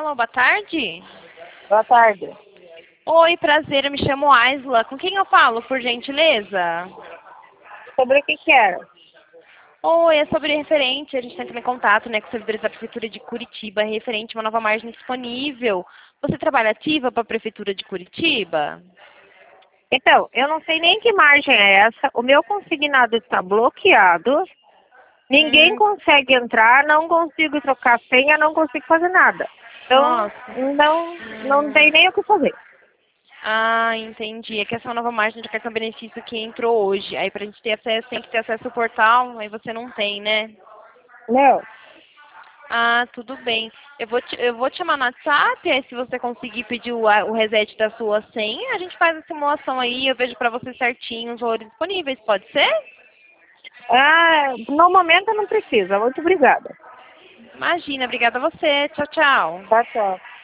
Alô, boa tarde. Boa tarde. Oi, prazer, eu me chamo Aisla. Com quem eu falo, por gentileza? Sobre o que era? Oi, é sobre referente, a gente está entrando em contato, né, com os servidores da Prefeitura de Curitiba, referente a uma nova margem disponível. Você trabalha ativa para a Prefeitura de Curitiba? Então, eu não sei nem que margem é essa. O meu consignado está bloqueado. Ninguém consegue entrar, não consigo trocar senha, não consigo fazer nada. Então, Nossa. não tem nem o que fazer. Ah, entendi. É que essa é uma nova margem de cartão-benefício que entrou hoje. Aí, para a gente ter acesso, tem que ter acesso ao portal, aí você não tem, né? Não. Ah, tudo bem. Eu vou te chamar no WhatsApp, aí se você conseguir pedir o reset da sua senha, a gente faz a simulação aí, eu vejo pra você certinho os valores disponíveis, pode ser? Ah, no momento não precisa. Muito obrigada. Imagina, obrigada a você. Tchau, tchau. Tchau, tchau.